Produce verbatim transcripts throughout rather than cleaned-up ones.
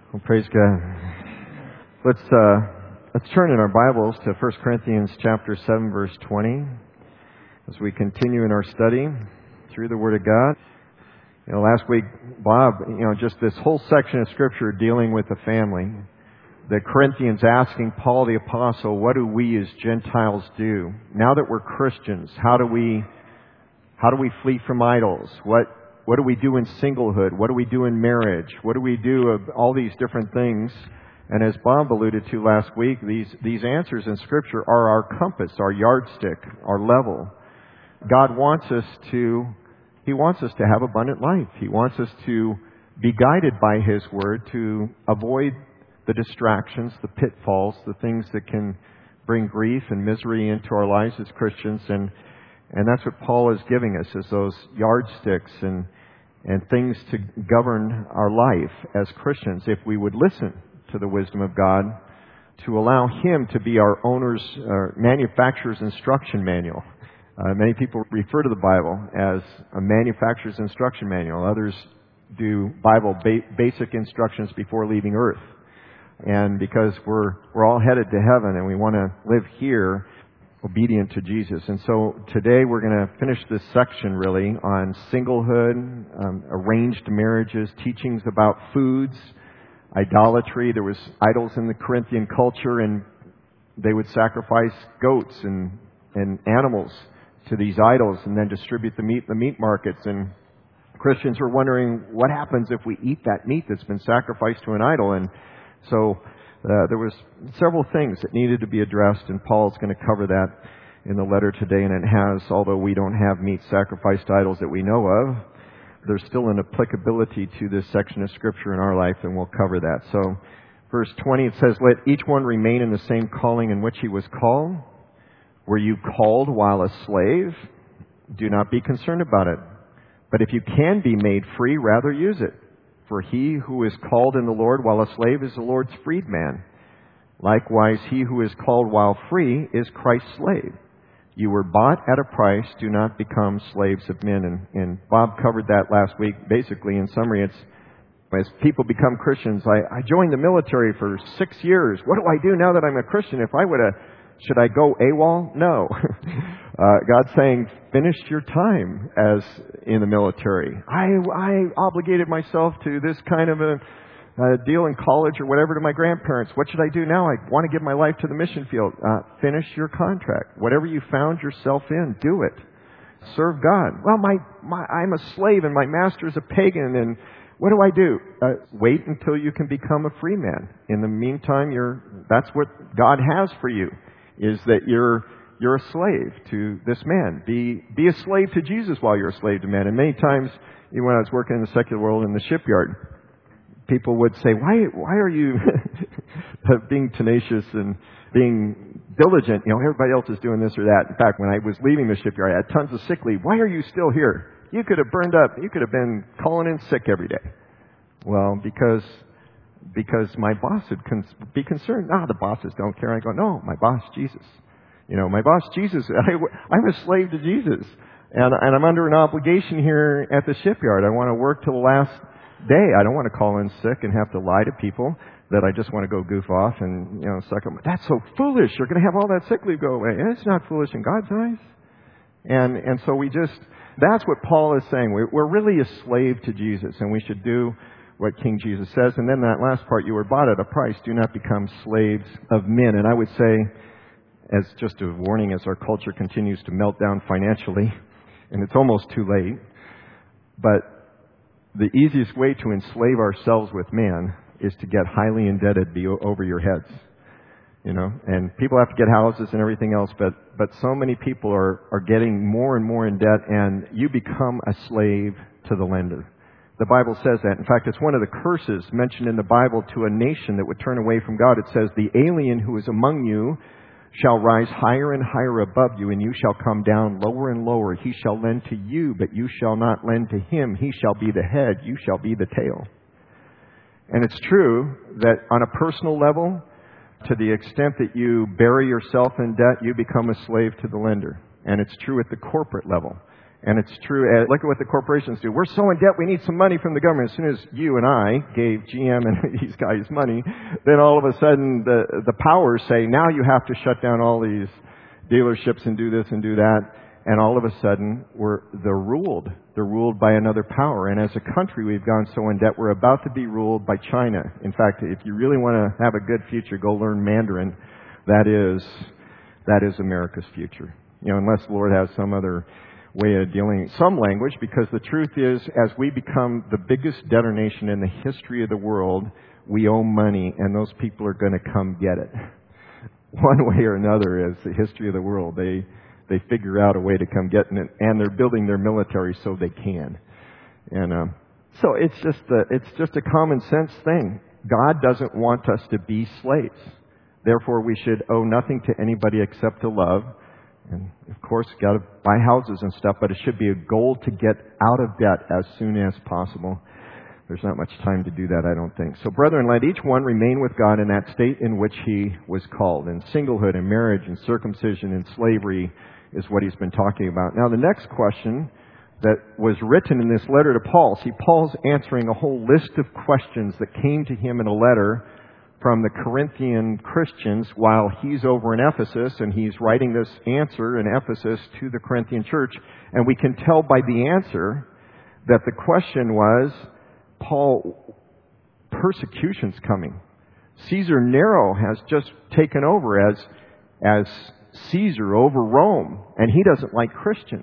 Well, praise God. Let's uh, let's turn in our Bibles to First Corinthians chapter seven, verse twenty, as we continue in our study through the Word of God. You know, last week, Bob, you know, just this whole section of Scripture dealing with the family. The Corinthians asking Paul the Apostle, what do we as Gentiles do? Now that we're Christians, how do we how do we flee from idols? What What do we do in singlehood? What do we do in marriage? What do we do of all these different things? And as Bob alluded to last week, these, these answers in Scripture are our compass, our yardstick, our level. God wants us to, He wants us to have abundant life. He wants us to be guided by His Word to avoid the distractions, the pitfalls, the things that can bring grief and misery into our lives as Christians. And And that's what Paul is giving us, is those yardsticks and and things to govern our life as Christians, if we would listen to the wisdom of God, to allow Him to be our owner's, uh, manufacturer's instruction manual. Uh, many people refer to the Bible as a manufacturer's instruction manual. Others do Bible ba- basic instructions before leaving earth. And because we're we're all headed to heaven and we want to live here obedient to Jesus. And so today we're going to finish this section really on singlehood, um, arranged marriages, teachings about foods, idolatry. There was idols in the Corinthian culture, and they would sacrifice goats and, and animals to these idols and then distribute the meat in the meat markets. And Christians were wondering, what happens if we eat that meat that's been sacrificed to an idol? And so Uh, there was several things that needed to be addressed, and Paul's going to cover that in the letter today. And it has, although we don't have meat sacrificed to idols that we know of, there's still an applicability to this section of Scripture in our life, and we'll cover that. So, verse twenty, it says, "Let each one remain in the same calling in which he was called. Were you called while a slave? Do not be concerned about it. But if you can be made free, rather use it. For he who is called in the Lord while a slave is the Lord's freedman. Likewise, he who is called while free is Christ's slave. You were bought at a price. Do not become slaves of men." And, and Bob covered that last week. Basically, in summary, it's as people become Christians, I, I joined the military for six years. What do I do now that I'm a Christian? If I would have, should I go AWOL? No. uh, God's saying, finish your time as in the military. I, I obligated myself to this kind of a, a deal in college or whatever to my grandparents. What should I do now? I want to give my life to the mission field. Uh, finish your contract. Whatever you found yourself in, do it. Serve God. Well, my, my I'm a slave and my master's a pagan, and what do I do? Uh, wait until you can become a free man. In the meantime, you're that's what God has for you, is that you're You're a slave to this man. Be be a slave to Jesus while you're a slave to man. And many times, even when I was working in the secular world in the shipyard, people would say, why why are you being tenacious and being diligent? You know, everybody else is doing this or that. In fact, when I was leaving the shipyard, I had tons of sick leave. Why are you still here? You could have burned up. You could have been calling in sick every day. Well, because because my boss would con- be concerned. Ah, the bosses don't care. I go, no, my boss, Jesus. You know, my boss, Jesus, I, I'm a slave to Jesus. And, and I'm under an obligation here at the shipyard. I want to work till the last day. I don't want to call in sick and have to lie to people that I just want to go goof off and, you know, suck up. That's so foolish. You're going to have all that sick leave go away. And it's not foolish in God's eyes. And, and so we just, that's what Paul is saying. We're, we're really a slave to Jesus, and we should do what King Jesus says. And then that last part, you were bought at a price. Do not become slaves of men. And I would say, as just a warning, as our culture continues to melt down financially, and it's almost too late, but the easiest way to enslave ourselves with man is to get highly indebted be over your heads. You know, and people have to get houses and everything else, but, but so many people are, are getting more and more in debt, and you become a slave to the lender. The Bible says that. In fact, it's one of the curses mentioned in the Bible to a nation that would turn away from God. It says, "The alien who is among you shall rise higher and higher above you, and you shall come down lower and lower. He shall lend to you, but you shall not lend to him. He shall be the head, you shall be the tail." And it's true that on a personal level, to the extent that you bury yourself in debt, you become a slave to the lender. And it's true at the corporate level. And it's true. uh, Look at what the corporations do. We're so in debt, we need some money from the government. As soon as you and I gave G M and these guys money, then all of a sudden the, the powers say, now you have to shut down all these dealerships and do this and do that. And all of a sudden, we're, they're ruled. They're ruled by another power. And as a country, we've gone so in debt, we're about to be ruled by China. In fact, if you really want to have a good future, go learn Mandarin. That is, that is America's future. You know, unless the Lord has some other way of dealing, some language, because the truth is, as we become the biggest debtor nation in the history of the world, we owe money, and those people are going to come get it. One way or another, is the history of the world. They They figure out a way to come get it, and they're building their military so they can. And um, so it's just a, it's just a common sense thing. God doesn't want us to be slaves. Therefore, we should owe nothing to anybody except to love. And of course, got to buy houses and stuff, but it should be a goal to get out of debt as soon as possible. There's not much time to do that, I don't think. So, brethren, let each one remain with God in that state in which he was called. In singlehood, in marriage, in circumcision, in slavery, is what he's been talking about. Now, the next question that was written in this letter to Paul. See, Paul's answering a whole list of questions that came to him in a letter from the Corinthian Christians while he's over in Ephesus, and he's writing this answer in Ephesus to the Corinthian church. And we can tell by the answer that the question was, Paul, persecution's coming. Caesar Nero has just taken over as, as Caesar over Rome, and he doesn't like Christians.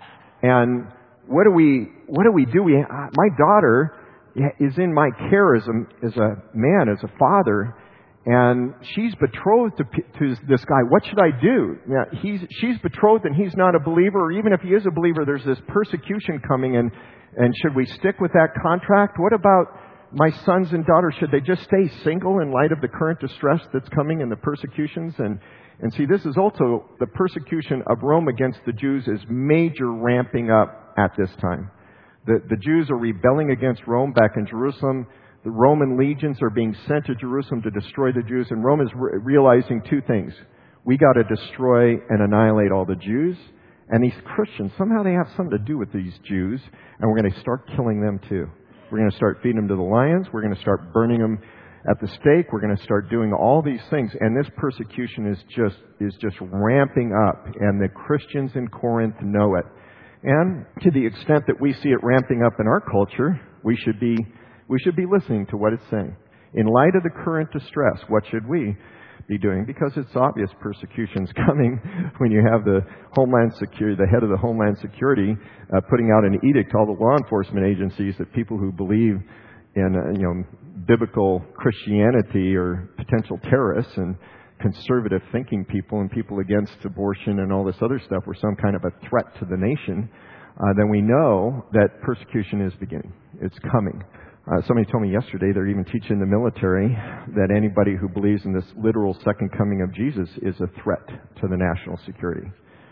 And what do we, what do we do? We, my daughter is in my care as a, as a man, as a father, and she's betrothed to, to this guy. What should I do? Yeah, he's, she's betrothed and he's not a believer, or even if he is a believer, there's this persecution coming, and, and should we stick with that contract? What about my sons and daughters? Should they just stay single in light of the current distress that's coming and the persecutions? And, and see, this is also the persecution of Rome against the Jews is major ramping up at this time. The, the Jews are rebelling against Rome back in Jerusalem. The Roman legions are being sent to Jerusalem to destroy the Jews. And Rome is re- realizing two things. We got to destroy and annihilate all the Jews. And these Christians, somehow they have something to do with these Jews. And we're going to start killing them too. We're going to start feeding them to the lions. We're going to start burning them at the stake. We're going to start doing all these things. And this persecution is just, is just ramping up. And the Christians in Corinth know it. And to the extent that we see it ramping up in our culture, we should be we should be listening to what it's saying. In light of the current distress, what should we be doing? Because it's obvious persecution's coming when you have the Homeland Security, the head of the Homeland Security, uh, putting out an edict to all the law enforcement agencies that people who believe in uh, you know biblical Christianity are potential terrorists, and conservative thinking people and people against abortion and all this other stuff were some kind of a threat to the nation, uh, then we know that persecution is beginning. It's coming. Uh, somebody told me yesterday they're even teaching the military that anybody who believes in this literal second coming of Jesus is a threat to the national security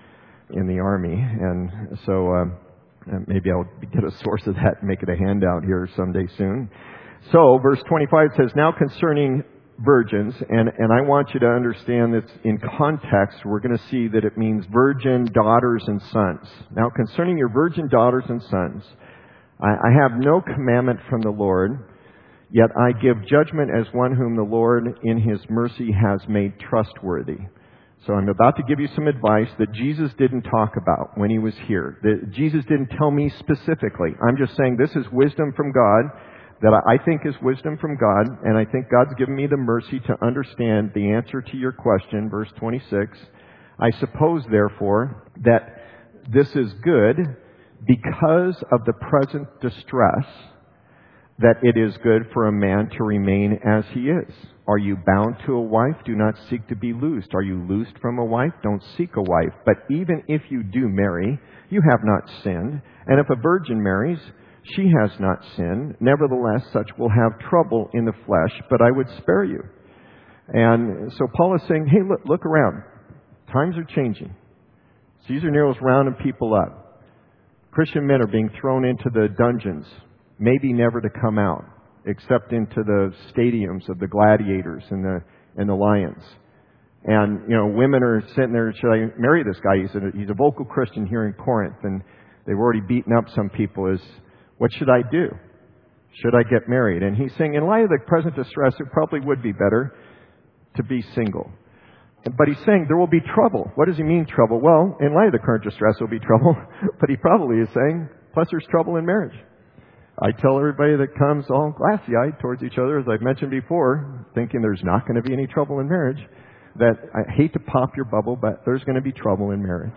in the Army. And so uh, maybe I'll get a source of that and make it a handout here someday soon. So verse twenty-five says, now concerning virgins, and, and I want you to understand this in context. We're going to see that it means virgin daughters and sons. Now concerning your virgin daughters and sons, I, I have no commandment from the Lord, yet I give judgment as one whom the Lord in His mercy has made trustworthy. So I'm about to give you some advice that Jesus didn't talk about when He was here. That Jesus didn't tell me specifically. I'm just saying this is wisdom from God, that I think is wisdom from God, and I think God's given me the mercy to understand the answer to your question, verse twenty-six. I suppose, therefore, that this is good because of the present distress, that it is good for a man to remain as he is. Are you bound to a wife? Do not seek to be loosed. Are you loosed from a wife? Don't seek a wife. But even if you do marry, you have not sinned. And if a virgin marries, she has not sinned. Nevertheless, such will have trouble in the flesh, but I would spare you. And so Paul is saying, hey, look, look around. Times are changing. Caesar Nero's rounding people up. Christian men are being thrown into the dungeons, maybe never to come out, except into the stadiums of the gladiators and the and the lions. And, you know, women are sitting there, should I marry this guy? He's a, he's a vocal Christian here in Corinth. And They've already beaten up some people is, what should I do? Should I get married? And he's saying, in light of the present distress, it probably would be better to be single. But he's saying there will be trouble. What does he mean, trouble? Well, in light of the current distress, there will be trouble. But he probably is saying, plus there's trouble in marriage. I tell everybody that comes all glassy-eyed towards each other, as I've mentioned before, thinking there's not going to be any trouble in marriage, that I hate to pop your bubble, but there's going to be trouble in marriage.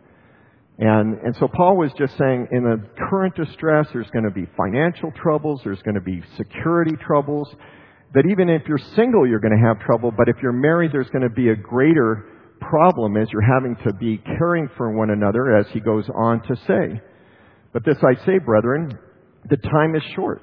And and so Paul was just saying, in the current distress, there's going to be financial troubles, there's going to be security troubles, that even if you're single, you're going to have trouble, but if you're married, there's going to be a greater problem as you're having to be caring for one another, as he goes on to say. But this I say, brethren, the time is short,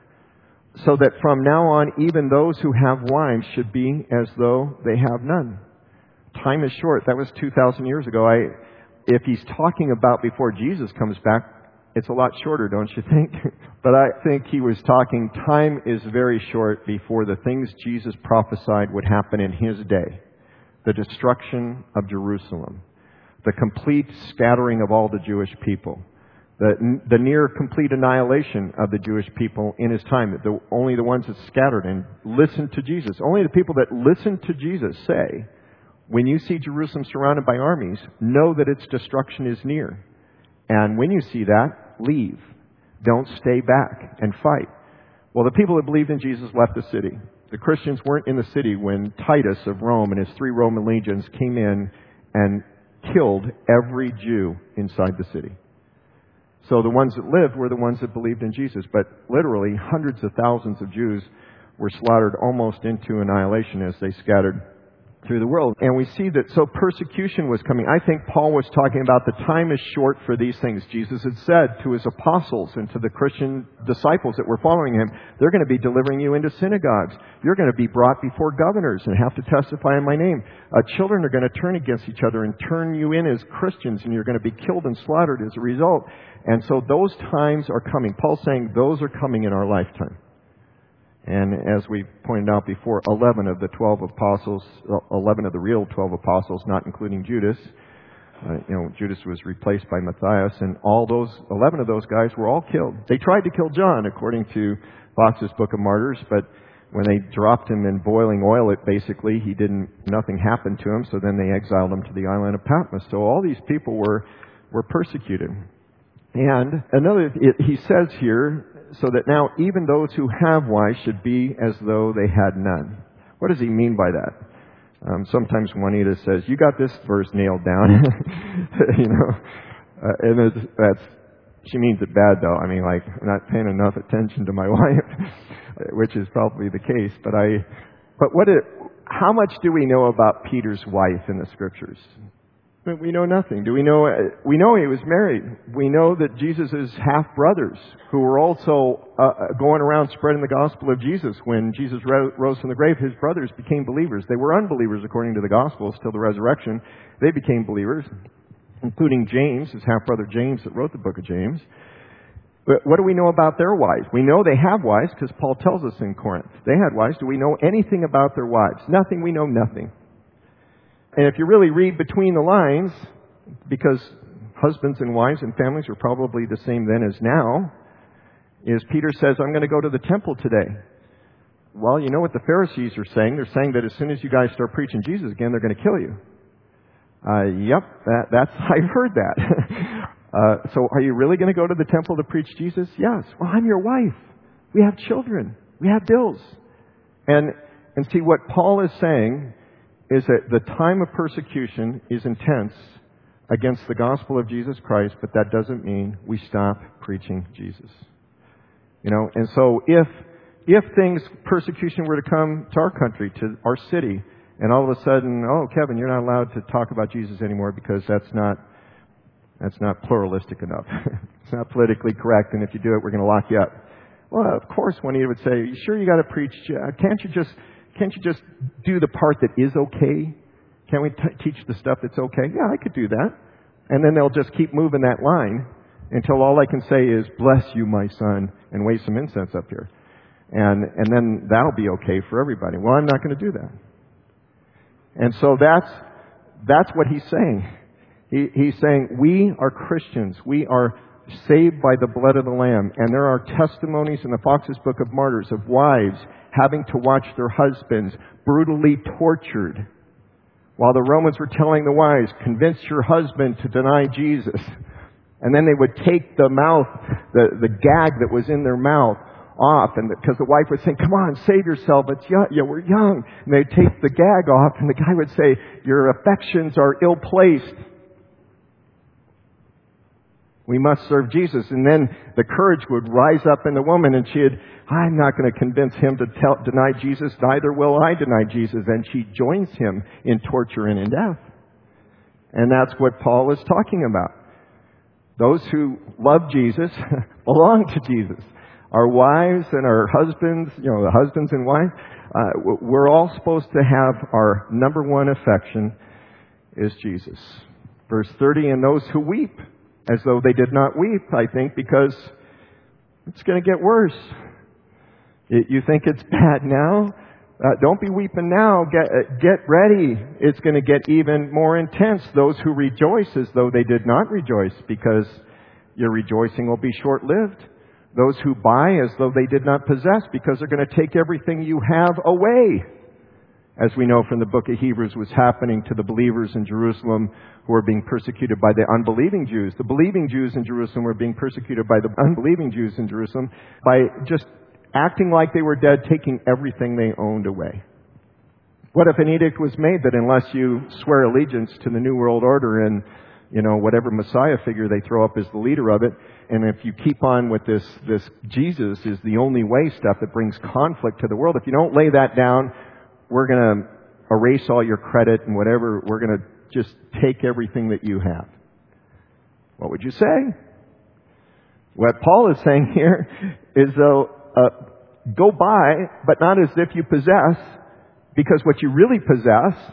so that from now on, even those who have wives should be as though they have none. Time is short. That was two thousand years ago. I, if he's talking about before Jesus comes back, it's a lot shorter, don't you think? But I think he was talking, time is very short before the things Jesus prophesied would happen in his day. The destruction of Jerusalem, the complete scattering of all the Jewish people, the, the near complete annihilation of the Jewish people in his time. The, only the ones that scattered and listened to Jesus. Only the people that listened to Jesus say, when you see Jerusalem surrounded by armies, know that its destruction is near. And when you see that, leave. Don't stay back and fight. Well, the people that believed in Jesus left the city. The Christians weren't in the city when Titus of Rome and his three Roman legions came in and killed every Jew inside the city. So the ones that lived were the ones that believed in Jesus. But literally hundreds of thousands of Jews were slaughtered almost into annihilation as they scattered through the world. And we see that, so persecution was coming. I think Paul was talking about the time is short for these things. Jesus had said to his apostles and to the Christian disciples that were following him, they're going to be delivering you into synagogues. You're going to be brought before governors and have to testify in my name. Uh, children are going to turn against each other and turn you in as Christians, and you're going to be killed and slaughtered as a result. And so those times are coming. Paul's saying those are coming in our lifetime. And as we pointed out before, eleven of the twelve apostles, eleven of the real twelve apostles, not including Judas, uh, you know, Judas was replaced by Matthias, and all those, eleven of those guys were all killed. They tried to kill John, according to Fox's Book of Martyrs, but when they dropped him in boiling oil, it basically, he didn't, nothing happened to him, so then they exiled him to the island of Patmos. So all these people were, were persecuted. And another, it, he says here, so that now even those who have wives should be as though they had none. What does he mean by that? Um, sometimes Juanita says, you got this verse nailed down. you know, uh, and it's, that's, she means it bad though. I mean, like, I'm not paying enough attention to my wife, which is probably the case. But I, but what it, how much do we know about Peter's wife in the scriptures? We know nothing. Do we know? We know he was married. We know that Jesus' half-brothers, who were also uh, going around spreading the gospel of Jesus, when Jesus rose from the grave, his brothers became believers. They were unbelievers according to the Gospels till the resurrection. They became believers, including James, his half-brother James that wrote the book of James. But what do we know about their wives? We know they have wives because Paul tells us in Corinth. They had wives. Do we know anything about their wives? Nothing. We know nothing. And if you really read between the lines, because husbands and wives and families are probably the same then as now, is Peter says, I'm going to go to the temple today. Well, you know what the Pharisees are saying. They're saying that as soon as you guys start preaching Jesus again, they're going to kill you. Uh, yep, that, that's, I've heard that. uh, so are you really going to go to the temple to preach Jesus? Yes. Well, I'm your wife. We have children. We have bills. And, and see, what Paul is saying is that the time of persecution is intense against the gospel of Jesus Christ, but that doesn't mean we stop preaching Jesus. You know, and so if if things, persecution were to come to our country, to our city, and all of a sudden, oh, Kevin, you're not allowed to talk about Jesus anymore because that's not that's not pluralistic enough. It's not politically correct, and if you do it, we're going to lock you up. Well, of course, Juanita would say, you sure you got to preach? Uh, can't you just Can't you just do the part that is okay? Can't we t- teach the stuff that's okay? Yeah, I could do that. And then they'll just keep moving that line until all I can say is, bless you, my son, and wave some incense up here. And, and then that'll be okay for everybody. Well, I'm not going to do that. And so that's, that's what he's saying. He, he's saying, we are Christians. We are saved by the blood of the Lamb. And there are testimonies in the Fox's Book of Martyrs of wives having to watch their husbands brutally tortured while the Romans were telling the wives, convince your husband to deny Jesus. And then they would take the mouth, the, the gag that was in their mouth off, and because the wife would say, come on, save yourself, it's young, yeah, we're young. And they'd take the gag off, and the guy would say, your affections are ill-placed. We must serve Jesus. And then the courage would rise up in the woman, and she'd, I'm not going to convince him to tell, deny Jesus, neither will I deny Jesus. And she joins him in torture and in death. And that's what Paul is talking about. Those who love Jesus belong to Jesus. Our wives and our husbands, you know, the husbands and wives, uh, we're all supposed to have our number one affection is Jesus. Verse thirty, and those who weep as though they did not weep, I think, because it's going to get worse. You think it's bad now? Uh, don't be weeping now. Get, uh, get ready. It's going to get even more intense. Those who rejoice as though they did not rejoice, because your rejoicing will be short-lived. Those who buy as though they did not possess, because they're going to take everything you have away. As we know from the book of Hebrews, was happening to the believers in Jerusalem who were being persecuted by the unbelieving Jews. The believing Jews in Jerusalem were being persecuted by the unbelieving Jews in Jerusalem by just acting like they were dead, taking everything they owned away. What if an edict was made that unless you swear allegiance to the New World Order and, you know, whatever Messiah figure they throw up as the leader of it, and if you keep on with this, this Jesus is the only way stuff that brings conflict to the world, if you don't lay that down, we're going to erase all your credit and whatever, we're going to just take everything that you have. What would you say? What Paul is saying here is, though, uh, go buy, but not as if you possess, because what you really possess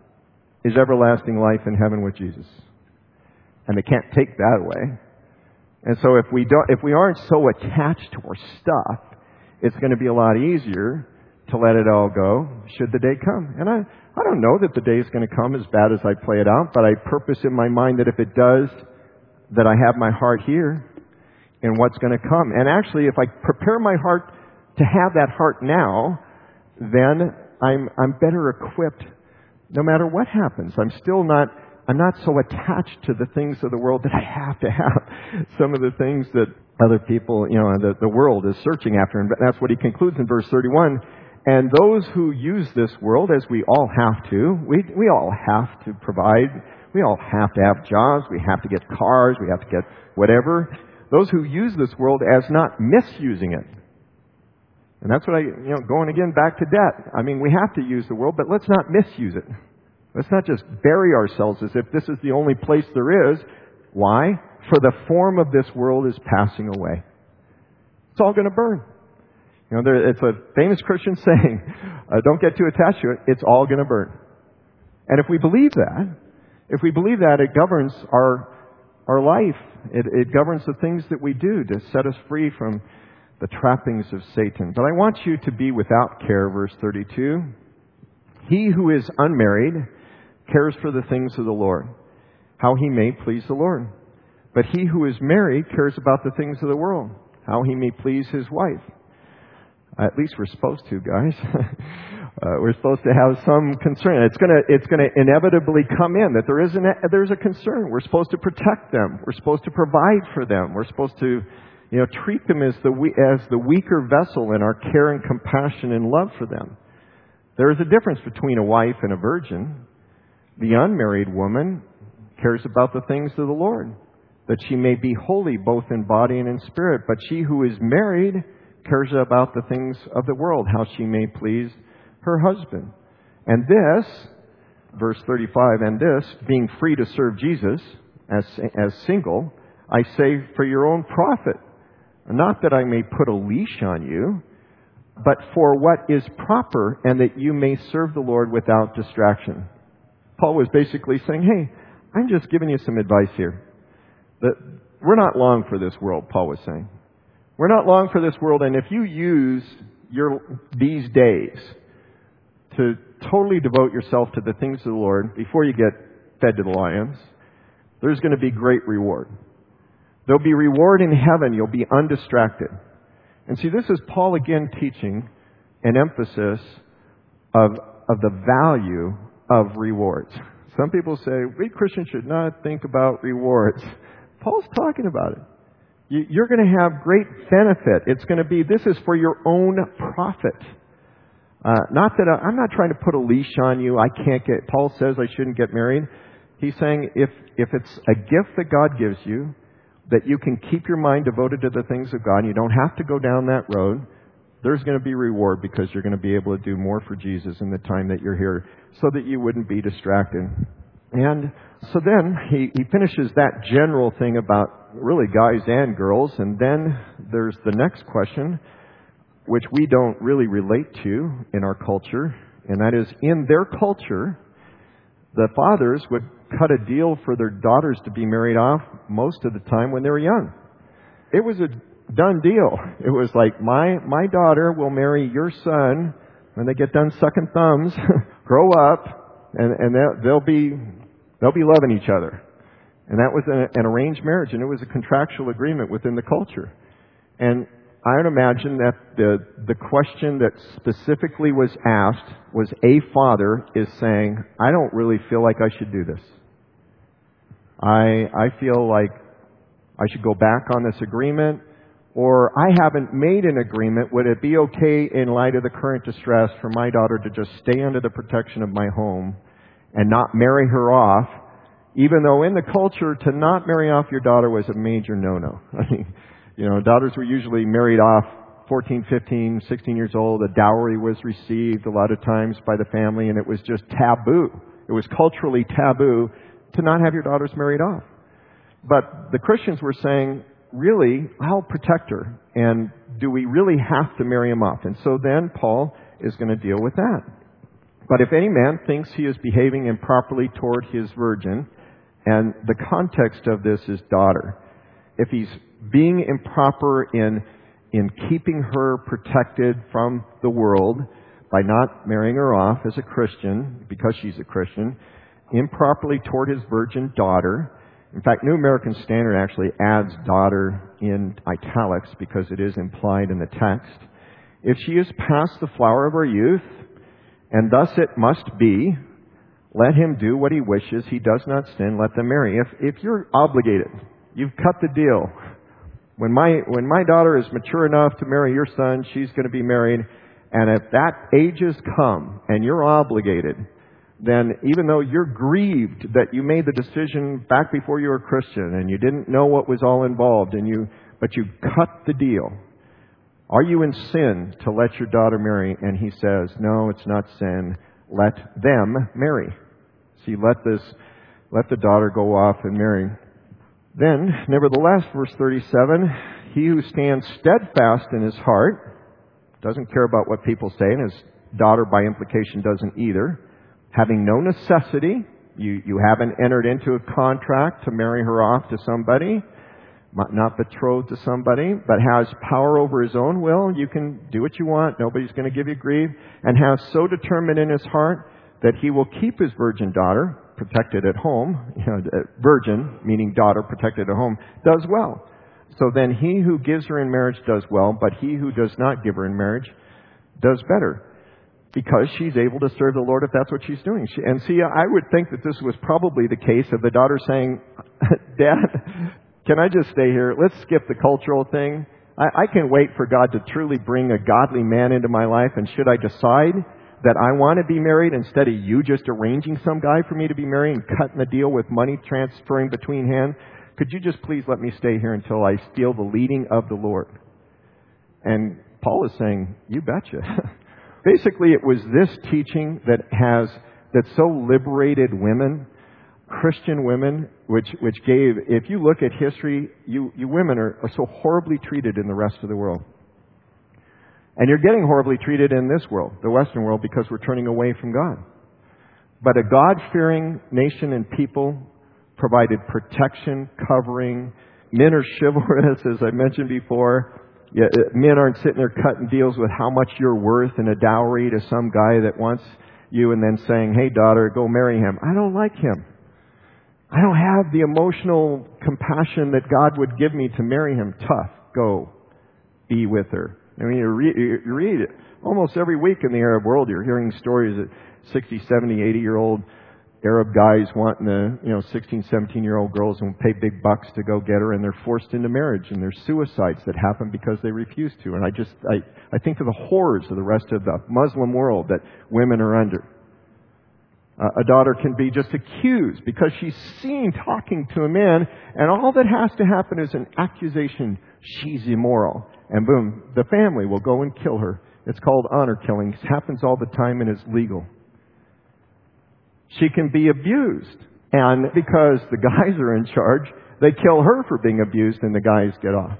is everlasting life in heaven with Jesus. And they can't take that away. And so if we don't, if we aren't so attached to our stuff, it's going to be a lot easier to let it all go should the day come. And I, I don't know that the day is going to come as bad as I play it out, but I purpose in my mind that if it does, that I have my heart here in what's going to come. And actually, if I prepare my heart to have that heart now, then I'm, I'm better equipped no matter what happens. I'm still not, I'm not so attached to the things of the world that I have to have some of the things that other people, you know, the, the world is searching after. And that's what he concludes in verse thirty-one. And those who use this world, as we all have to, we, we all have to provide, we all have to have jobs, we have to get cars, we have to get whatever. Those who use this world as not misusing it. And that's what I, you know, going again back to debt. I mean, we have to use the world, but let's not misuse it. Let's not just bury ourselves as if this is the only place there is. Why? For the form of this world is passing away. It's all going to burn. You know, there, it's a famous Christian saying, uh, don't get too attached to it, it's all going to burn. And if we believe that, if we believe that, it governs our our life. It, it governs the things that we do to set us free from the trappings of Satan. But I want you to be without care, verse thirty-two. He who is unmarried cares for the things of the Lord, how he may please the Lord. But he who is married cares about the things of the world, how he may please his wife. At least we're supposed to, guys. uh, we're supposed to have some concern. It's gonna, it's gonna inevitably come in that there is an, there's a concern. We're supposed to protect them. We're supposed to provide for them. We're supposed to, you know, treat them as the as the weaker vessel in our care and compassion and love for them. There is a difference between a wife and a virgin. The unmarried woman cares about the things of the Lord, that she may be holy both in body and in spirit. But she who is married cares about the things of the world, how she may please her husband. And this, verse thirty-five, and this, being free to serve Jesus as, as single, I say for your own profit, not that I may put a leash on you, but for what is proper, and that you may serve the Lord without distraction. Paul was basically saying, hey, I'm just giving you some advice here. That we're not long for this world, Paul was saying. We're not long for this world, and if you use your these days to totally devote yourself to the things of the Lord before you get fed to the lions, there's going to be great reward. There'll be reward in heaven. You'll be undistracted. And see, this is Paul again teaching an emphasis of, of the value of rewards. Some people say, we Christians should not think about rewards. Paul's talking about it. You, you're going to have great benefit. It's going to be, this is for your own profit. Uh, not that I, I'm not trying to put a leash on you. I can't get, Paul says I shouldn't get married. He's saying if, if it's a gift that God gives you, that you can keep your mind devoted to the things of God, and you don't have to go down that road, there's going to be reward because you're going to be able to do more for Jesus in the time that you're here so that you wouldn't be distracted. And so then he, he finishes that general thing about really guys and girls, and then there's the next question, which we don't really relate to in our culture, and that is, in their culture, the fathers would cut a deal for their daughters to be married off most of the time when they were young. It was a done deal. It was like, my my daughter will marry your son when they get done sucking thumbs, grow up, and, and they'll, they'll be they'll be loving each other. And that was an, an arranged marriage, and it was a contractual agreement within the culture. And I would imagine that the the question that specifically was asked was a father is saying, I don't really feel like I should do this. I I feel like I should go back on this agreement, or I haven't made an agreement. Would it be okay in light of the current distress for my daughter to just stay under the protection of my home and not marry her off, even though in the culture to not marry off your daughter was a major no-no. I mean, you know, daughters were usually married off fourteen, fifteen, sixteen years old. A dowry was received a lot of times by the family, and it was just taboo. It was culturally taboo to not have your daughters married off. But the Christians were saying, really, I'll protect her. And do we really have to marry him off? And so then Paul is going to deal with that. But if any man thinks he is behaving improperly toward his virgin, and the context of this is daughter, if he's being improper in in keeping her protected from the world by not marrying her off as a Christian, because she's a Christian, improperly toward his virgin daughter. In fact, New American Standard actually adds daughter in italics because it is implied in the text. If she is past the flower of her youth, and thus it must be, let him do what he wishes. He does not sin. Let them marry. If if you're obligated, you've cut the deal. When my when my daughter is mature enough to marry your son, she's going to be married. And if that age has come and you're obligated, then even though you're grieved that you made the decision back before you were a Christian and you didn't know what was all involved, and you but you cut the deal, are you in sin to let your daughter marry? And he says, no, it's not sin. Let them marry. See, let this, let the daughter go off and marry. Then, nevertheless, verse thirty-seven, he who stands steadfast in his heart, doesn't care about what people say, and his daughter by implication doesn't either, having no necessity, you, you haven't entered into a contract to marry her off to somebody, not betrothed to somebody, but has power over his own will. You can do what you want. Nobody's going to give you grief. And has so determined in his heart that he will keep his virgin daughter protected at home. You know, virgin, meaning daughter protected at home, does well. So then he who gives her in marriage does well, but he who does not give her in marriage does better, because she's able to serve the Lord if that's what she's doing. She, and see, I would think that this was probably the case of the daughter saying, Dad, can I just stay here? Let's skip the cultural thing. I, I can wait for God to truly bring a godly man into my life. And should I decide that I want to be married instead of you just arranging some guy for me to be married and cutting the deal with money transferring between hands, could you just please let me stay here until I feel the leading of the Lord? And Paul is saying, you betcha. Basically, it was this teaching that has, that so liberated women, Christian women, which which gave, if you look at history, you, you women are, are so horribly treated in the rest of the world. And you're getting horribly treated in this world, the Western world, because we're turning away from God. But a God-fearing nation and people provided protection, covering. Men are chivalrous, as I mentioned before. Yeah, men aren't sitting there cutting deals with how much you're worth in a dowry to some guy that wants you and then saying, hey, daughter, go marry him. I don't like him. I don't have the emotional compassion that God would give me to marry him. Tough. Go. Be with her. I mean, you read, you read it. Almost every week in the Arab world, you're hearing stories that sixty, seventy, eighty-year-old Arab guys wanting the, you know, sixteen, seventeen-year-old girls and pay big bucks to go get her, and they're forced into marriage, and there's suicides that happen because they refuse to. And I just, I, I think of the horrors of the rest of the Muslim world that women are under. Uh, a daughter can be just accused because she's seen talking to a man, and all that has to happen is an accusation. She's immoral. And boom, the family will go and kill her. It's called honor killing. It happens all the time and is legal. She can be abused. And because the guys are in charge, they kill her for being abused and the guys get off.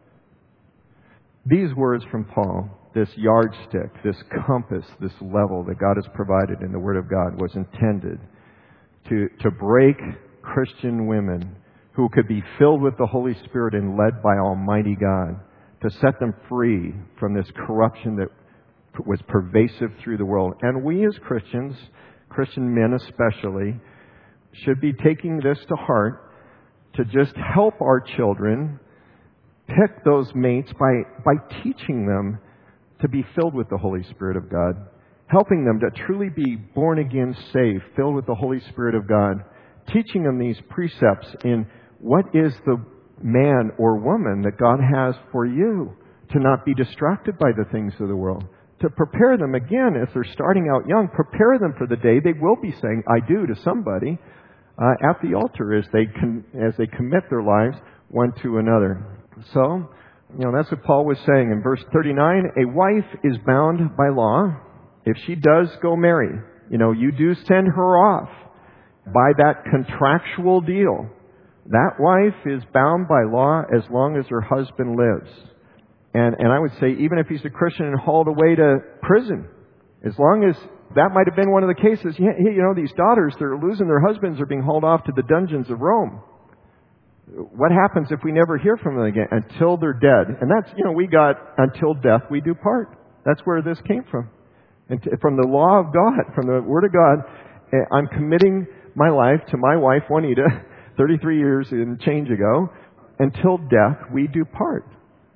These words from Paul, this yardstick, this compass, this level that God has provided in the Word of God was intended to, to break Christian women who could be filled with the Holy Spirit and led by Almighty God, to set them free from this corruption that was pervasive through the world. And we as Christians, Christian men especially, should be taking this to heart to just help our children pick those mates by, by teaching them to be filled with the Holy Spirit of God, helping them to truly be born again, saved, filled with the Holy Spirit of God, teaching them these precepts in what is the man or woman that God has for you, to not be distracted by the things of the world, to prepare them again if they're starting out young, prepare them for the day they will be saying I do to somebody uh, at the altar as they con- as they commit their lives one to another. So, you know, that's what Paul was saying in verse thirty-nine. A wife is bound by law if she does go marry. You know, you do send her off by that contractual deal. That wife is bound by law as long as her husband lives. And and I would say even if he's a Christian and hauled away to prison, as long as that might have been one of the cases, you know, these daughters, they're losing their husbands, are being hauled off to the dungeons of Rome. What happens if we never hear from them again? Until they're dead. And that's, you know, we got until death we do part. That's where this came from. And t- from the law of God, from the Word of God, I'm committing my life to my wife, Juanita, thirty-three years and change ago. Until death we do part.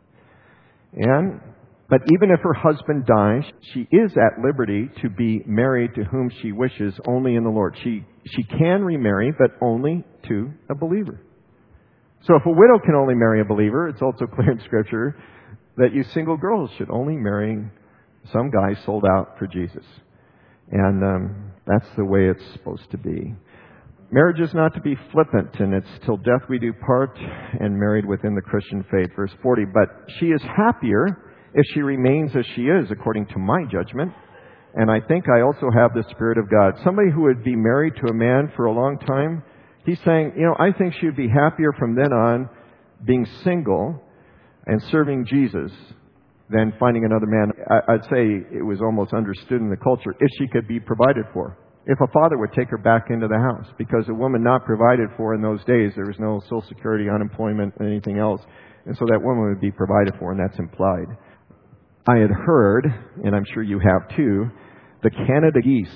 And, but even if her husband dies, she is at liberty to be married to whom she wishes only in the Lord. She, she can remarry, but only to a believer. So if a widow can only marry a believer, it's also clear in Scripture that you single girls should only marry some guy sold out for Jesus. And um, that's the way it's supposed to be. Marriage is not to be flippant, and it's till death we do part, and married within the Christian faith. Verse forty, but she is happier if she remains as she is, according to my judgment. And I think I also have the Spirit of God. Somebody who would be married to a man for a long time, he's saying, you know, I think she would be happier from then on being single and serving Jesus than finding another man. I'd say it was almost understood in the culture if she could be provided for. If a father would take her back into the house, because a woman not provided for in those days, there was no Social Security, unemployment, anything else. And so that woman would be provided for, and that's implied. I had heard, and I'm sure you have too, the Canada geese.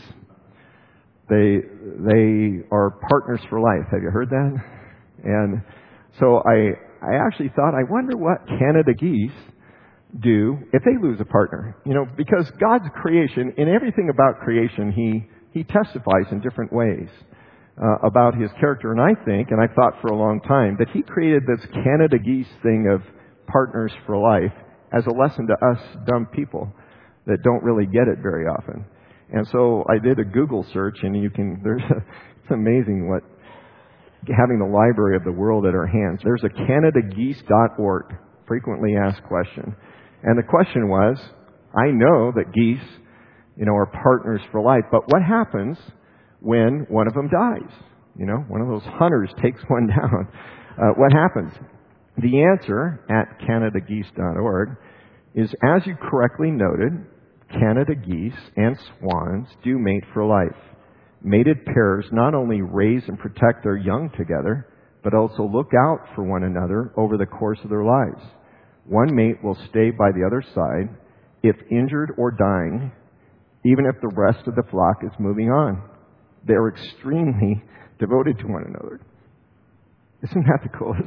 They they are partners for life. Have you heard that? And so I I actually thought, I wonder what Canada geese do if they lose a partner. You know, because God's creation, in everything about creation, He He testifies in different ways uh, about His character. And I think, and I thought for a long time, that He created this Canada geese thing of partners for life as a lesson to us dumb people that don't really get it very often. And so I did a Google search, and you can, there's a, it's amazing what, having the library of the world at our hands. There's a Canada Geese dot org, frequently asked question. And the question was, I know that geese, you know, are partners for life, but what happens when one of them dies? You know, one of those hunters takes one down. Uh, what happens? The answer at Canada Geese dot org is, as you correctly noted, Canada geese and swans do mate for life. Mated pairs not only raise and protect their young together, but also look out for one another over the course of their lives. One mate will stay by the other side if injured or dying, even if the rest of the flock is moving on. They're extremely devoted to one another. Isn't that the coolest?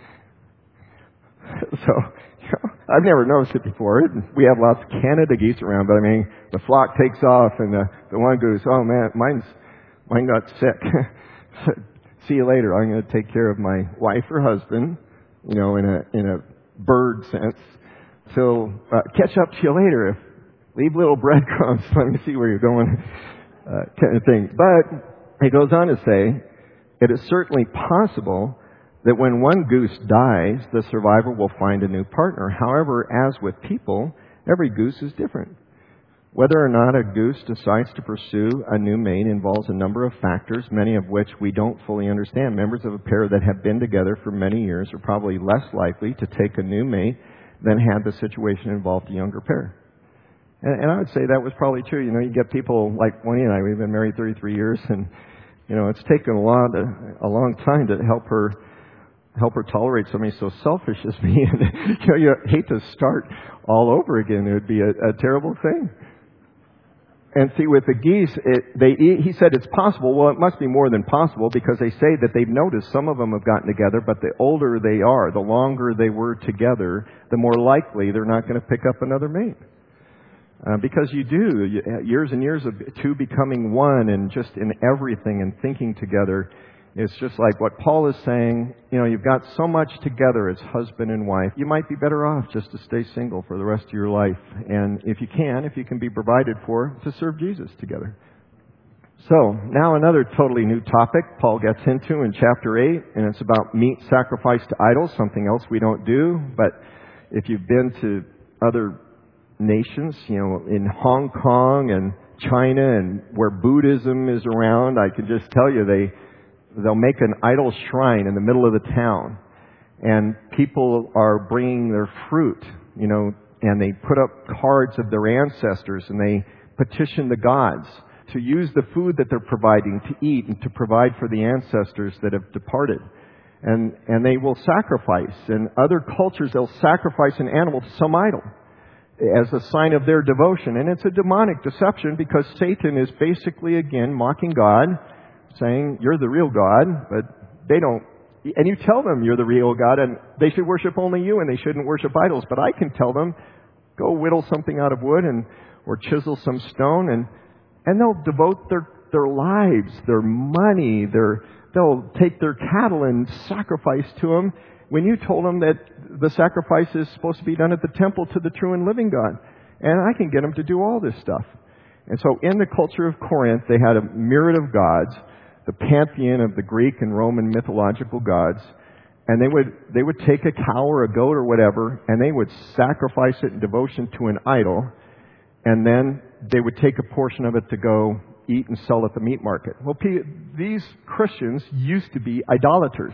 So, you know, I've never noticed it before. We have lots of Canada geese around, but I mean, the flock takes off and the, the one goose, oh man, mine's, mine got sick. See you later. I'm going to take care of my wife or husband, you know, in a, in a bird sense. So, uh, catch up to you later. If, leave little breadcrumbs. Let me see where you're going, uh, kind of thing. But he goes on to say, it is certainly possible that when one goose dies, the survivor will find a new partner. However, as with people, every goose is different. Whether or not a goose decides to pursue a new mate involves a number of factors, many of which we don't fully understand. Members of a pair that have been together for many years are probably less likely to take a new mate than had the situation involved a younger pair. And, and I would say that was probably true. You know, you get people like Winnie and I, we've been married thirty-three years, and, you know, it's taken a lot, a, a long time to help her help her tolerate somebody so selfish as me. And, you know, you hate to start all over again. It would be a, a terrible thing. And see, with the geese, it, they, he said it's possible. Well, it must be more than possible, because they say that they've noticed some of them have gotten together, but the older they are, the longer they were together, the more likely they're not going to pick up another mate. Uh, because you do, you, years and years of two becoming one, and just in everything and thinking together. It's just like what Paul is saying, you know, you've got so much together as husband and wife. You might be better off just to stay single for the rest of your life. And if you can, if you can be provided for, to serve Jesus together. So, now another totally new topic Paul gets into in chapter eight, and it's about meat sacrificed to idols, something else we don't do. But if you've been to other nations, you know, in Hong Kong and China and where Buddhism is around, I can just tell you they... They'll make an idol shrine in the middle of the town, and people are bringing their fruit, you know, and they put up cards of their ancestors, and they petition the gods to use the food that they're providing to eat and to provide for the ancestors that have departed. And, and they will sacrifice. In other cultures, they'll sacrifice an animal to some idol as a sign of their devotion. And it's a demonic deception, because Satan is basically, again, mocking God, saying, you're the real God, but they don't, and you tell them you're the real God, and they should worship only you, and they shouldn't worship idols. But I can tell them, go whittle something out of wood, and or chisel some stone, and and they'll devote their their lives, their money, their they'll take their cattle and sacrifice to them, when you told them that the sacrifice is supposed to be done at the temple to the true and living God. And I can get them to do all this stuff. And so in the culture of Corinth, they had a myriad of gods, the pantheon of the Greek and Roman mythological gods, and they would they would take a cow or a goat or whatever, and they would sacrifice it in devotion to an idol, and then they would take a portion of it to go eat and sell at the meat market. Well, these Christians used to be idolaters,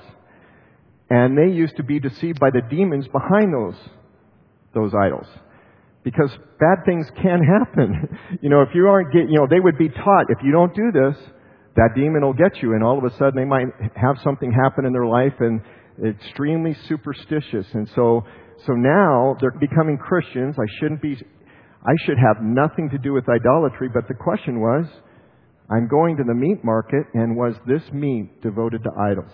and they used to be deceived by the demons behind those those idols. Because bad things can happen. You know, if you aren't getting, you know, they would be taught, if you don't do this, that demon will get you, and all of a sudden they might have something happen in their life, and extremely superstitious. And so, so now they're becoming Christians. I shouldn't be, I should have nothing to do with idolatry. But the question was, I'm going to the meat market, and was this meat devoted to idols?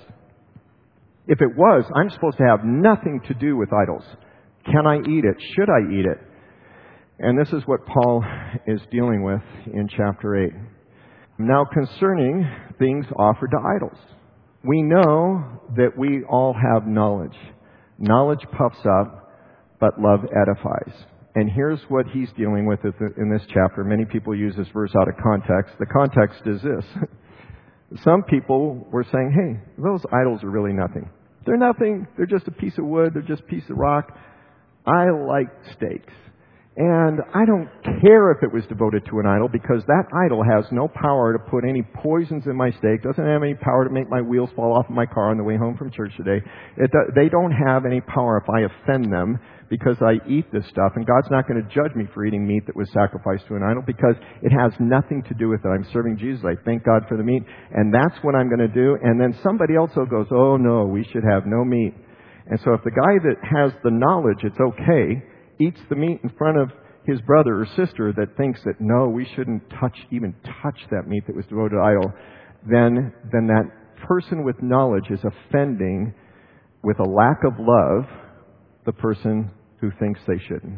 If it was, I'm supposed to have nothing to do with idols. Can I eat it? Should I eat it? And this is what Paul is dealing with in chapter eight. Now, concerning things offered to idols, we know that we all have knowledge. Knowledge puffs up, but love edifies. And here's what he's dealing with in this chapter. Many people use this verse out of context. The context is this. Some people were saying, hey, those idols are really nothing. They're nothing. They're just a piece of wood. They're just a piece of rock. I like steaks. And I don't care if it was devoted to an idol, because that idol has no power to put any poisons in my steak, doesn't have any power to make my wheels fall off of my car on the way home from church today. It, they don't have any power if I offend them, because I eat this stuff. And God's not going to judge me for eating meat that was sacrificed to an idol, because it has nothing to do with it. I'm serving Jesus. I thank God for the meat. And that's what I'm going to do. And then somebody else goes, oh no, we should have no meat. And so if the guy that has the knowledge, it's okay, eats the meat in front of his brother or sister that thinks that, no, we shouldn't touch, even touch that meat that was devoted to idol, then, then that person with knowledge is offending with a lack of love the person who thinks they shouldn't.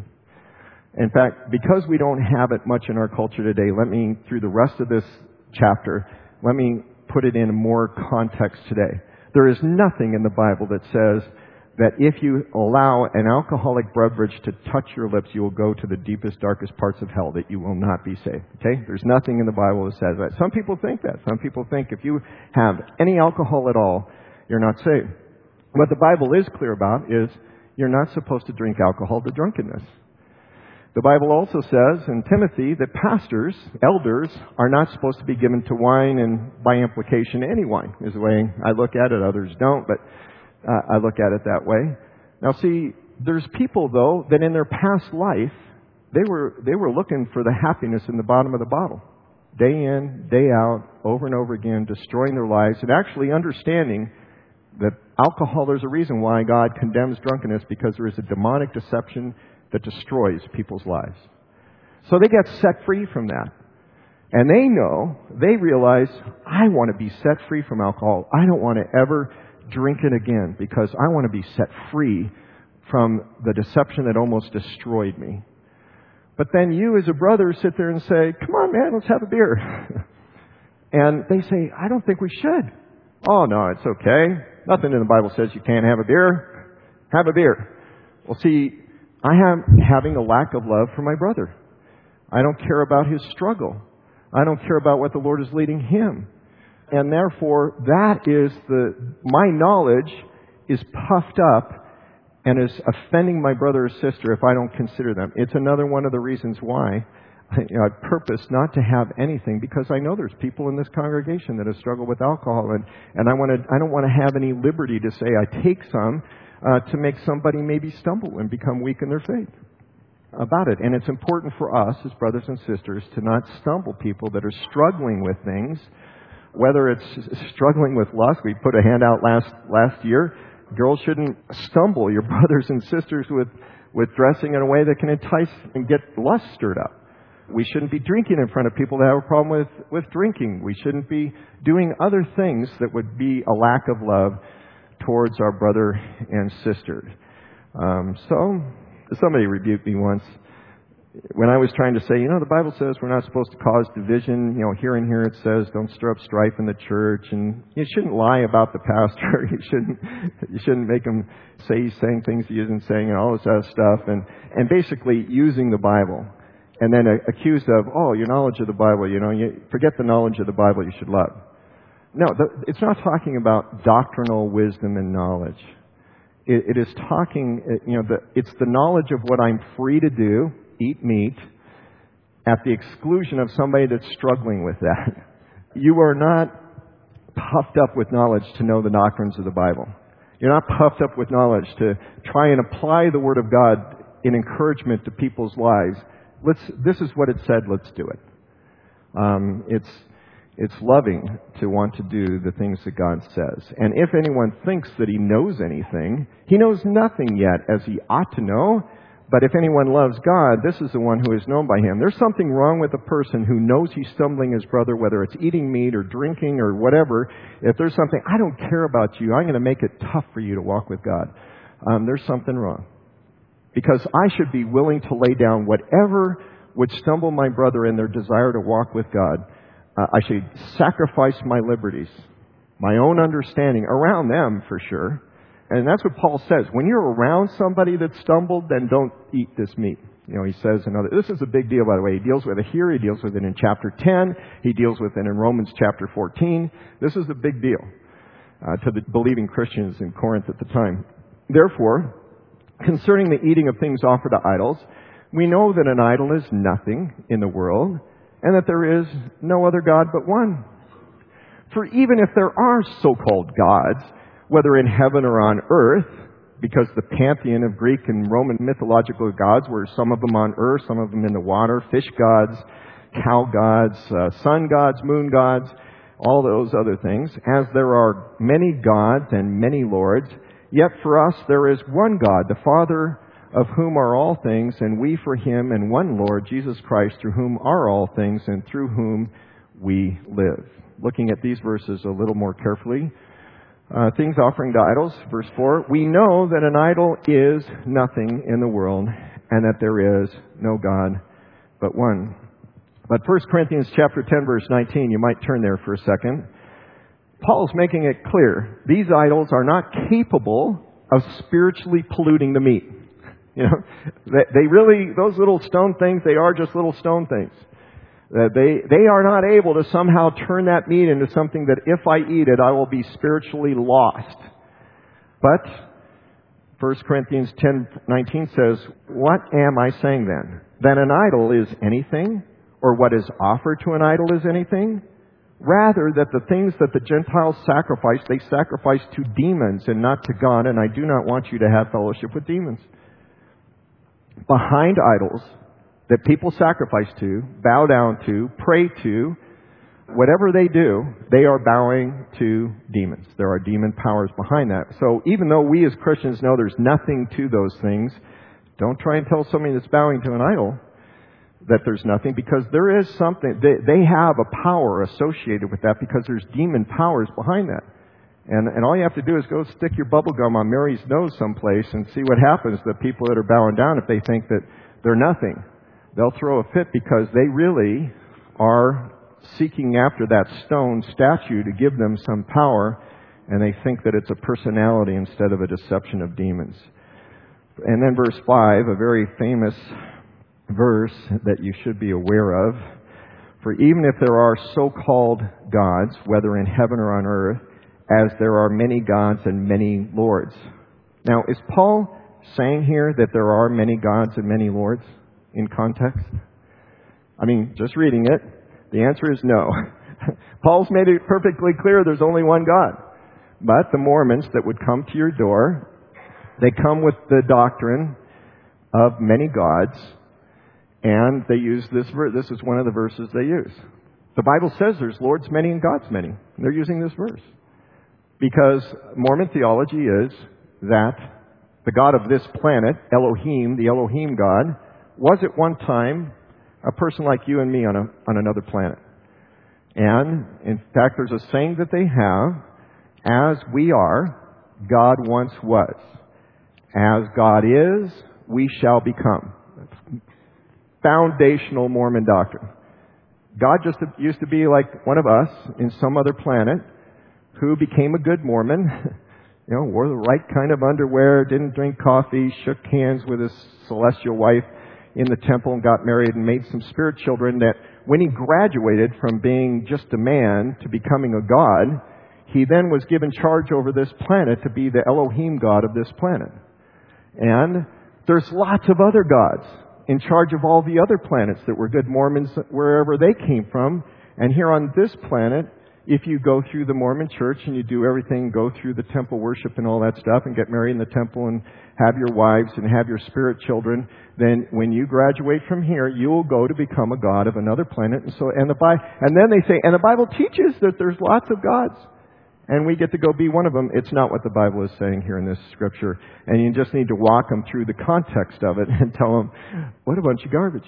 In fact, because we don't have it much in our culture today, let me, through the rest of this chapter, let me put it in more context today. There is nothing in the Bible that says that if you allow an alcoholic beverage to touch your lips, you will go to the deepest, darkest parts of hell, that you will not be saved. Okay? There's nothing in the Bible that says that. Some people think that. Some people think if you have any alcohol at all, you're not saved. What the Bible is clear about is you're not supposed to drink alcohol to drunkenness. The Bible also says in Timothy that pastors, elders, are not supposed to be given to wine, and by implication any wine is the way I look at it. Others don't, but uh, I look at it that way. Now see, there's people though that in their past life, they were, they were looking for the happiness in the bottom of the bottle. Day in, day out, over and over again, destroying their lives, and actually understanding that alcohol, there's a reason why God condemns drunkenness, because there is a demonic deception that destroys people's lives. So they get set free from that. And they know, they realize, I want to be set free from alcohol. I don't want to ever drink it again, because I want to be set free from the deception that almost destroyed me. But then you as a brother sit there and say, come on man, let's have a beer. And they say, I don't think we should. Oh no, it's okay. Nothing in the Bible says you can't have a beer. Have a beer. Well see, I am having a lack of love for my brother. I don't care about his struggle. I don't care about what the Lord is leading him. And therefore, that is the, my knowledge is puffed up and is offending my brother or sister if I don't consider them. It's another one of the reasons why you know, I purpose not to have anything, because I know there's people in this congregation that have struggled with alcohol, and, and I want to, I don't want to have any liberty to say I take some Uh, to make somebody maybe stumble and become weak in their faith about it. And it's important for us as brothers and sisters to not stumble people that are struggling with things, whether it's struggling with lust. We put a handout last last year. Girls shouldn't stumble your brothers and sisters with, with dressing in a way that can entice and get lust stirred up. We shouldn't be drinking in front of people that have a problem with, with drinking. We shouldn't be doing other things that would be a lack of love towards our brother and sister. Um, so, somebody rebuked me once when I was trying to say, you know, the Bible says we're not supposed to cause division. You know, here and here it says don't stir up strife in the church, and you shouldn't lie about the pastor. You shouldn't, you shouldn't make him say he's saying things he isn't saying, and all this other stuff. And and basically using the Bible, and then uh, accused of, oh, your knowledge of the Bible. You know, you forget the knowledge of the Bible you should love. No, the, it's not talking about doctrinal wisdom and knowledge. It, it is talking, you know, the, it's the knowledge of what I'm free to do, eat meat, at the exclusion of somebody that's struggling with that. You are not puffed up with knowledge to know the doctrines of the Bible. You're not puffed up with knowledge to try and apply the Word of God in encouragement to people's lives. Let's. This is what it said, let's do it. Um, it's... It's loving to want to do the things that God says. And if anyone thinks that he knows anything, he knows nothing yet as he ought to know. But if anyone loves God, this is the one who is known by him. There's something wrong with a person who knows he's stumbling his brother, whether it's eating meat or drinking or whatever. If there's something, I don't care about you, I'm going to make it tough for you to walk with God. Um, there's something wrong. Because I should be willing to lay down whatever would stumble my brother in their desire to walk with God. Uh, I should sacrifice my liberties, my own understanding around them for sure. And that's what Paul says. When you're around somebody that stumbled, then don't eat this meat. You know, he says another. This is a big deal, by the way. He deals with it here. He deals with it in chapter ten. He deals with it in Romans chapter fourteen. This is a big deal uh, to the believing Christians in Corinth at the time. Therefore, concerning the eating of things offered to idols, we know that an idol is nothing in the world, and that there is no other God but one. For even if there are so-called gods, whether in heaven or on earth, because the pantheon of Greek and Roman mythological gods were some of them on earth, some of them in the water, fish gods, cow gods, uh, sun gods, moon gods, all those other things, as there are many gods and many lords, yet for us there is one God, the Father, of whom are all things, and we for him, and one Lord, Jesus Christ, through whom are all things, and through whom we live. looking at these verses a little more carefully. Uh, things offering to idols, verse four. We know that an idol is nothing in the world, and that there is no God but one. But First Corinthians chapter ten, verse nineteen, you might turn there for a second. Paul's making it clear. These idols are not capable of spiritually polluting the meat. You know, they, they really, those little stone things, they are just little stone things. Uh, they, they are not able to somehow turn that meat into something that if I eat it, I will be spiritually lost. But First Corinthians ten nineteen says, what am I saying then? That an idol is anything? Or what is offered to an idol is anything? Rather, that the things that the Gentiles sacrifice, they sacrifice to demons and not to God, and I do not want you to have fellowship with demons. Behind idols that people sacrifice to, bow down to, pray to, whatever they do, they are bowing to demons. There are demon powers behind that. So even though we as Christians know there's nothing to those things, don't try and tell somebody that's bowing to an idol that there's nothing, because there is something. They, they have a power associated with that because there's demon powers behind that. And, and all you have to do is go stick your bubble gum on Mary's nose someplace and see what happens to the people that are bowing down if they think that they're nothing. They'll throw a fit because they really are seeking after that stone statue to give them some power, and they think that it's a personality instead of a deception of demons. And then verse five, a very famous verse that you should be aware of. For even if there are so-called gods, whether in heaven or on earth, as there are many gods and many lords. Now, is Paul saying here that there are many gods and many lords in context? I mean, just reading it, the answer is no. Paul's made it perfectly clear there's only one God. But the Mormons that would come to your door, they come with the doctrine of many gods, and they use this verse. This is one of the verses they use. The Bible says there's lords many and gods many. They're using this verse. Because Mormon theology is that the God of this planet, Elohim, the Elohim God, was at one time a person like you and me on a, on another planet. And, in fact, there's a saying that they have, as we are, God once was. As God is, we shall become. Foundational Mormon doctrine. God just used to be like one of us in some other planet who became a good Mormon, you know, wore the right kind of underwear, didn't drink coffee, shook hands with his celestial wife in the temple and got married and made some spirit children, that when he graduated from being just a man to becoming a god, he then was given charge over this planet to be the Elohim God of this planet. And there's lots of other gods in charge of all the other planets that were good Mormons wherever they came from. And here on this planet, if you go through the Mormon church and you do everything, go through the temple worship and all that stuff and get married in the temple and have your wives and have your spirit children, then when you graduate from here, you'll go to become a god of another planet. And so, and the Bible, and then they say, and the Bible teaches that there's lots of gods, and we get to go be one of them. It's not what the Bible is saying here in this scripture. And you just need to walk them through the context of it and tell them, what a bunch of garbage.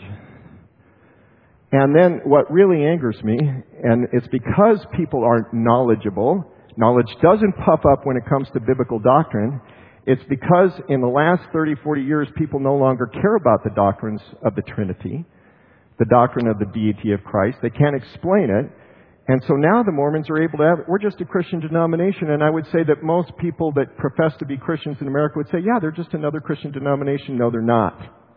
And then what really angers me, and it's because people aren't knowledgeable, knowledge doesn't puff up when it comes to biblical doctrine, it's because in the last thirty, forty years, people no longer care about the doctrines of the Trinity, the doctrine of the deity of Christ. They can't explain it. And so now the Mormons are able to have, we're just a Christian denomination. And I would say that most people that profess to be Christians in America would say, yeah, they're just another Christian denomination. No, they're not.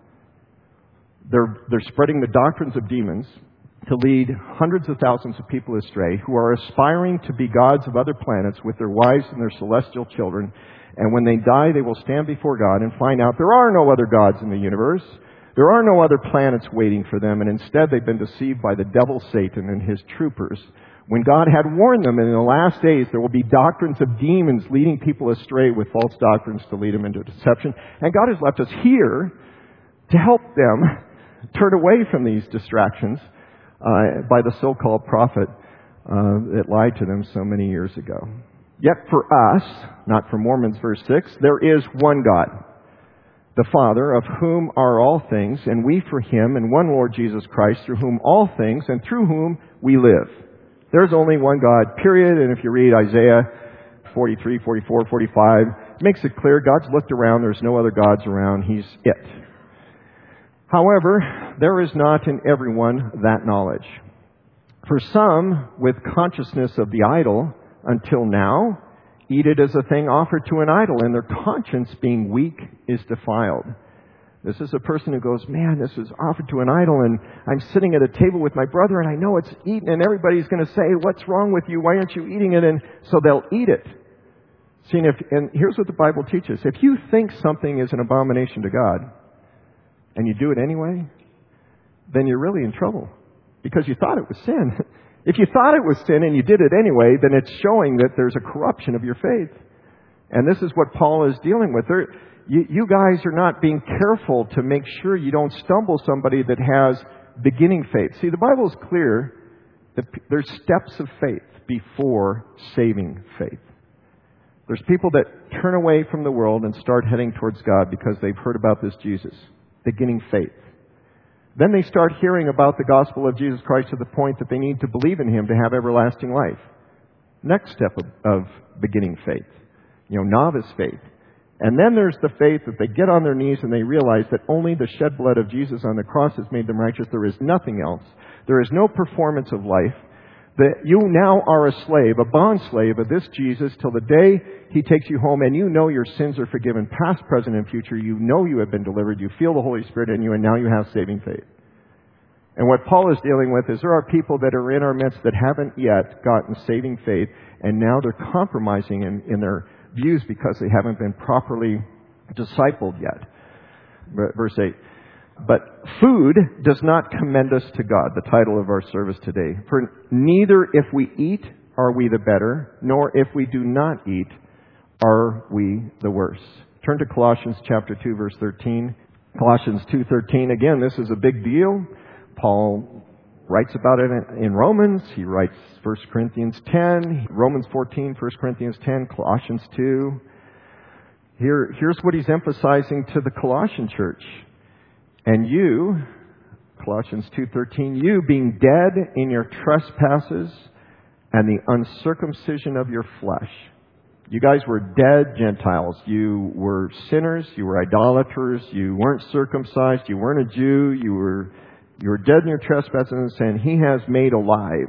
They're, they're spreading the doctrines of demons to lead hundreds of thousands of people astray who are aspiring to be gods of other planets with their wives and their celestial children. And when they die, they will stand before God and find out there are no other gods in the universe. There are no other planets waiting for them, and instead they've been deceived by the devil Satan and his troopers. When God had warned them in the last days there will be doctrines of demons leading people astray with false doctrines to lead them into deception. And God has left us here to help them turn away from these distractions uh, by the so-called prophet uh, that lied to them so many years ago. Yet for us, not for Mormons, verse six, there is one God, the Father, of whom are all things, and we for Him, and one Lord Jesus Christ, through whom all things, and through whom we live. There's only one God, period. And if you read Isaiah forty-three, forty-four, forty-five, it makes it clear God's looked around. There's no other gods around. He's it. However, there is not in everyone that knowledge. For some, with consciousness of the idol until now, eat it as a thing offered to an idol, and their conscience, being weak, is defiled. This is a person who goes, man, this is offered to an idol, and I'm sitting at a table with my brother, and I know it's eaten, and everybody's going to say, what's wrong with you? Why aren't you eating it? And so they'll eat it. See, and, if, and here's what the Bible teaches. If you think something is an abomination to God, and you do it anyway, then you're really in trouble, because you thought it was sin. If you thought it was sin and you did it anyway, then it's showing that there's a corruption of your faith. And this is what Paul is dealing with. There, you, you guys are not being careful to make sure you don't stumble somebody that has beginning faith. See, the Bible is clear that there's steps of faith before saving faith. There's people that turn away from the world and start heading towards God because they've heard about this Jesus, beginning faith. Then they start hearing about the gospel of Jesus Christ to the point that they need to believe in Him to have everlasting life. Next step of, of beginning faith. You know, novice faith. And then there's the faith that they get on their knees and they realize that only the shed blood of Jesus on the cross has made them righteous. There is nothing else. There is no performance of life. That you now are a slave, a bond slave of this Jesus till the day He takes you home, and you know your sins are forgiven, past, present, and future. You know you have been delivered. You feel the Holy Spirit in you, and now you have saving faith. And what Paul is dealing with is there are people that are in our midst that haven't yet gotten saving faith, and now they're compromising in, in their views because they haven't been properly discipled yet. Verse eight. But food does not commend us to God, the title of our service today. For neither if we eat are we the better, nor if we do not eat are we the worse. Turn to Colossians chapter two, verse thirteen. Colossians two thirteen. Again, this is a big deal. Paul writes about it in Romans. He writes First Corinthians ten, Romans fourteen, First Corinthians ten, Colossians two. Here, here's what he's emphasizing to the Colossian church. And you, Colossians two thirteen, you being dead in your trespasses and the uncircumcision of your flesh. You guys were dead Gentiles. You were sinners. You were idolaters. You weren't circumcised. You weren't a Jew. You were, you were dead in your trespasses, and He has made alive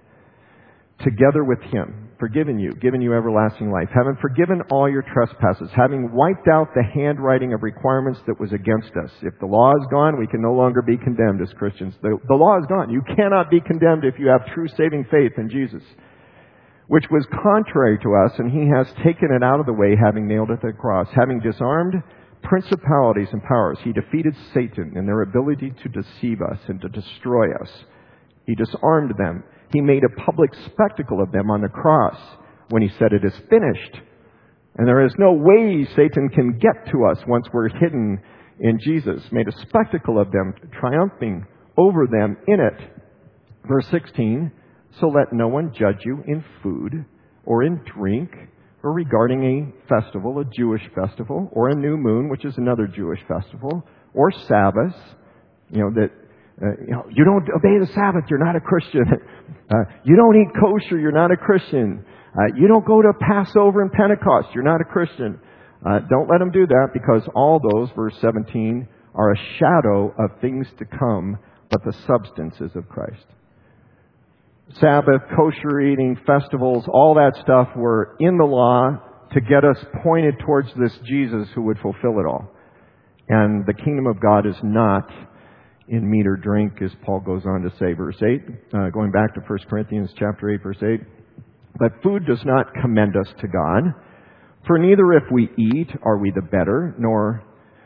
together with Him, forgiven you, given you everlasting life, having forgiven all your trespasses, having wiped out the handwriting of requirements that was against us. If the law is gone, we can no longer be condemned as Christians. The, the law is gone. You cannot be condemned if you have true saving faith in Jesus, which was contrary to us, and He has taken it out of the way, having nailed it to the cross, having disarmed principalities and powers. He defeated Satan in their ability to deceive us and to destroy us. He disarmed them. He made a public spectacle of them on the cross when He said, it is finished. And there is no way Satan can get to us once we're hidden in Jesus. Made a spectacle of them, triumphing over them in it. Verse sixteen, so let no one judge you in food or in drink or regarding a festival, a Jewish festival, or a new moon, which is another Jewish festival, or Sabbath, you know, that Uh, you know, you don't obey the Sabbath, you're not a Christian. Uh, you don't eat kosher, you're not a Christian. Uh, you don't go to Passover and Pentecost, you're not a Christian. Uh, don't let them do that, because all those, verse seventeen, are a shadow of things to come, but the substance is of Christ. Sabbath, kosher eating, festivals, all that stuff were in the law to get us pointed towards this Jesus who would fulfill it all. And the kingdom of God is not in meat or drink, as Paul goes on to say, verse eight, uh, going back to First Corinthians chapter eight, verse eight. But food does not commend us to God, for neither if we eat are we the better, nor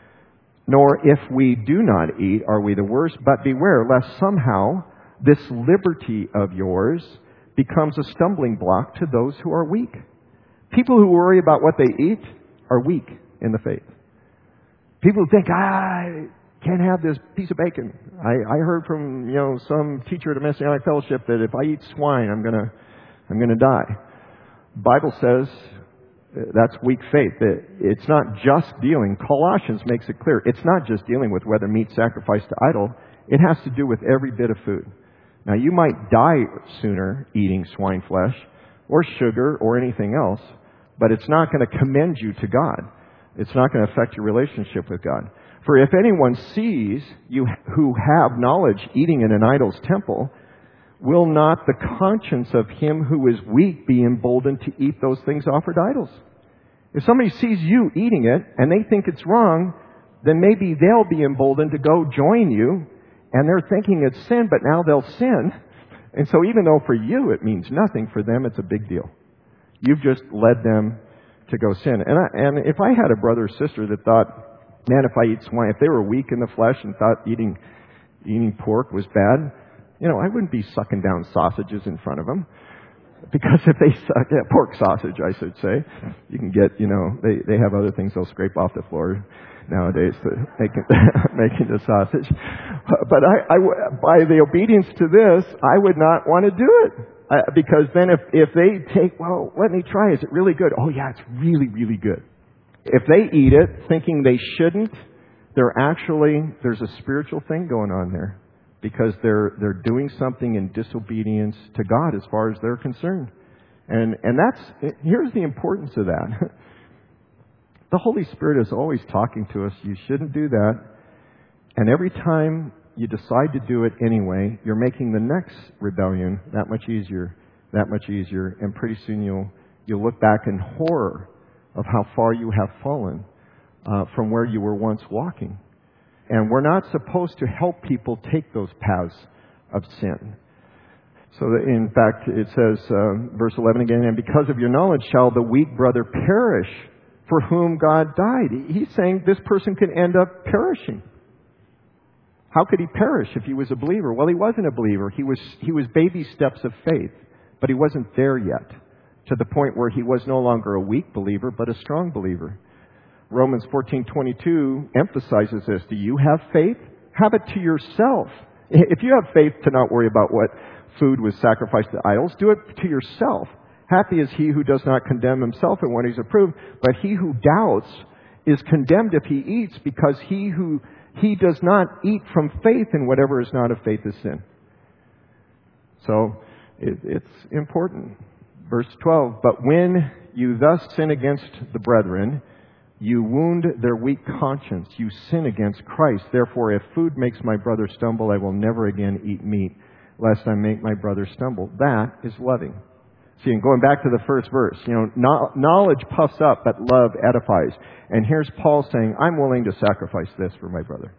nor if we do not eat are we the worse. But beware, lest somehow this liberty of yours becomes a stumbling block to those who are weak. People who worry about what they eat are weak in the faith. People who think, I can't have this piece of bacon. I, I heard from, you know, some teacher at a Messianic fellowship that if I eat swine, I'm gonna, I'm gonna die. Bible says that's weak faith. It's not just dealing. Colossians makes it clear. It's not just dealing with whether meat sacrificed to idol. It has to do with every bit of food. Now, you might die sooner eating swine flesh or sugar or anything else, but it's not going to commend you to God. It's not going to affect your relationship with God. For if anyone sees you who have knowledge eating in an idol's temple, will not the conscience of him who is weak be emboldened to eat those things offered to idols? If somebody sees you eating it and they think it's wrong, then maybe they'll be emboldened to go join you, and they're thinking it's sin, but now they'll sin. And so even though for you it means nothing, for them it's a big deal. You've just led them to go sin. And, I, and if I had a brother or sister that thought, man, if I eat swine, if they were weak in the flesh and thought eating eating pork was bad, you know, I wouldn't be sucking down sausages in front of them. Because if they suck, yeah, pork sausage, I should say, you can get, you know, they, they have other things they'll scrape off the floor nowadays to make it, making the sausage. But I, I, by the obedience to this, I would not want to do it. Uh, because then if, if they take, well, let me try, is it really good? Oh yeah, it's really, really good. If they eat it thinking they shouldn't, they're actually, there's a spiritual thing going on there. Because they're they're doing something in disobedience to God as far as they're concerned. And and that's, here's the importance of that. The Holy Spirit is always talking to us. You shouldn't do that. And every time you decide to do it anyway, you're making the next rebellion that much easier, that much easier. And pretty soon you'll, you'll look back in horror of how far you have fallen uh, from where you were once walking. And we're not supposed to help people take those paths of sin. So that in fact, it says, uh, verse eleven again, and because of your knowledge shall the weak brother perish for whom God died. He's saying this person could end up perishing. How could he perish if he was a believer? Well, he wasn't a believer. He was, he was baby steps of faith, but he wasn't there yet to the point where he was no longer a weak believer, but a strong believer. Romans fourteen twenty-two emphasizes this. Do you have faith? Have it to yourself. If you have faith to not worry about what food was sacrificed to idols, do it to yourself. Happy is he who does not condemn himself in what he's approved, but he who doubts is condemned if he eats, because he who he does not eat from faith, and whatever is not of faith is sin. So it, it's important. Verse twelve, but when you thus sin against the brethren, you wound their weak conscience. You sin against Christ. Therefore, if food makes my brother stumble, I will never again eat meat, lest I make my brother stumble. That is loving. See, and going back to the first verse, you know, knowledge puffs up, but love edifies. And here's Paul saying, I'm willing to sacrifice this for my brother.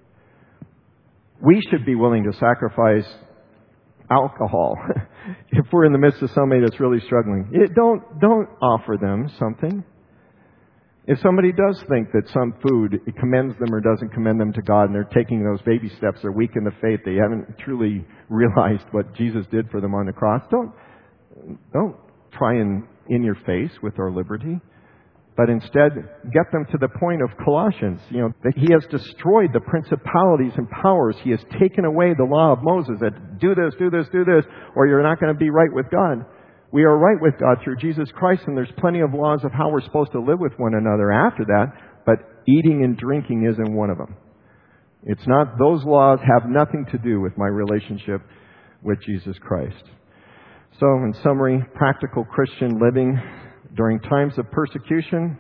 We should be willing to sacrifice alcohol if we're in the midst of somebody that's really struggling. It, don't, don't offer them something. If somebody does think that some food commends them or doesn't commend them to God, and they're taking those baby steps, they're weak in the faith, they haven't truly realized what Jesus did for them on the cross, don't, don't try and in your face with our liberty. But instead, get them to the point of Colossians. You know, that He has destroyed the principalities and powers. He has taken away the law of Moses that do this, do this, do this, or you're not going to be right with God. We are right with God through Jesus Christ, and there's plenty of laws of how we're supposed to live with one another after that, but eating and drinking isn't one of them. It's not, those laws have nothing to do with my relationship with Jesus Christ. So, in summary, practical Christian living during times of persecution,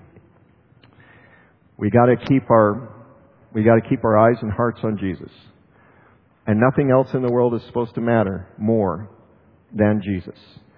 we got to keep our we got to keep our eyes and hearts on Jesus. And nothing else in the world is supposed to matter more than Jesus.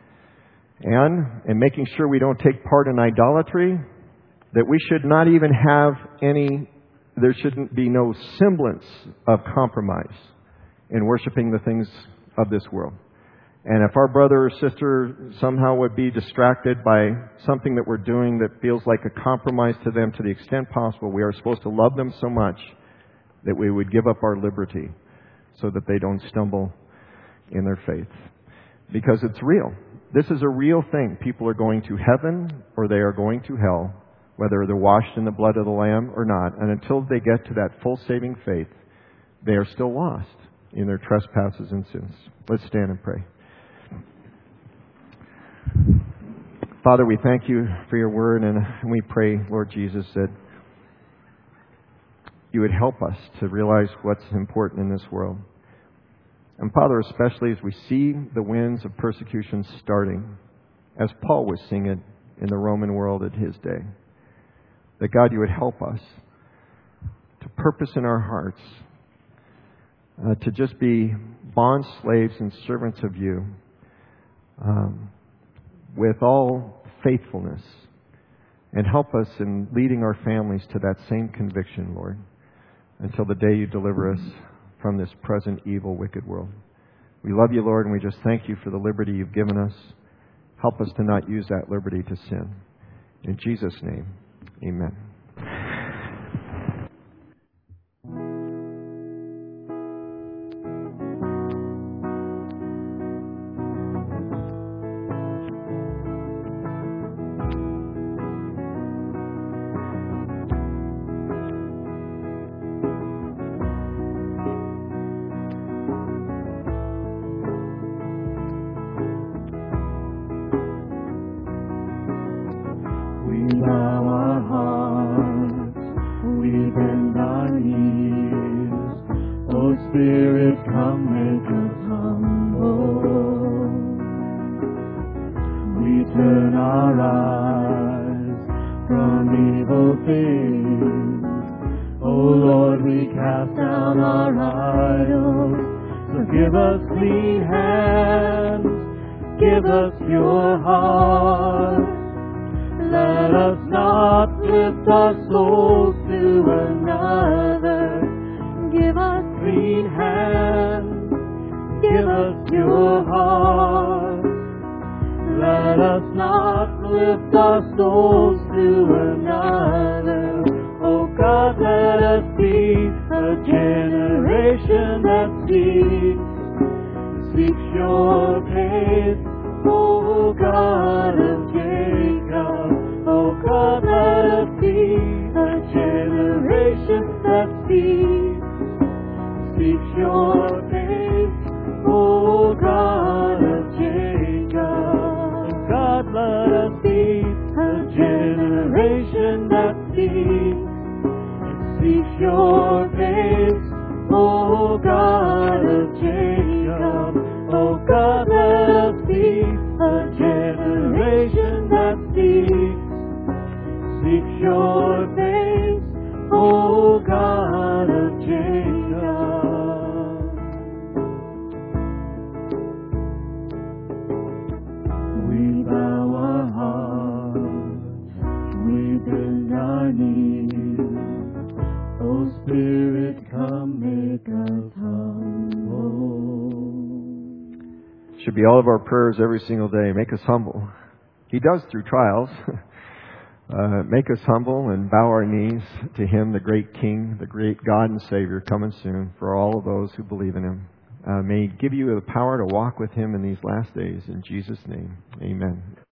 And in making sure we don't take part in idolatry, that we should not even have any, there shouldn't be no semblance of compromise in worshiping the things of this world. And if our brother or sister somehow would be distracted by something that we're doing that feels like a compromise to them, to the extent possible, we are supposed to love them so much that we would give up our liberty so that they don't stumble in their faith. Because it's real. This is a real thing. People are going to heaven or they are going to hell, whether they're washed in the blood of the Lamb or not. And until they get to that full saving faith, they are still lost in their trespasses and sins. Let's stand and pray. Father, we thank you for your word, and we pray, Lord Jesus, that you would help us to realize what's important in this world. And Father, especially as we see the winds of persecution starting, as Paul was seeing it in the Roman world at his day, that God, you would help us to purpose in our hearts uh, to just be bond slaves and servants of you um, with all faithfulness, and help us in leading our families to that same conviction, Lord, until the day you deliver us from this present evil, wicked world. We love you, Lord, and we just thank you for the liberty you've given us. Help us to not use that liberty to sin. In Jesus' name, amen. Should be all of our prayers every single day. Make us humble. He does through trials. uh, make us humble and bow our knees to Him, the great King, the great God and Savior, coming soon for all of those who believe in Him. Uh, may He give you the power to walk with Him in these last days. In Jesus' name, amen.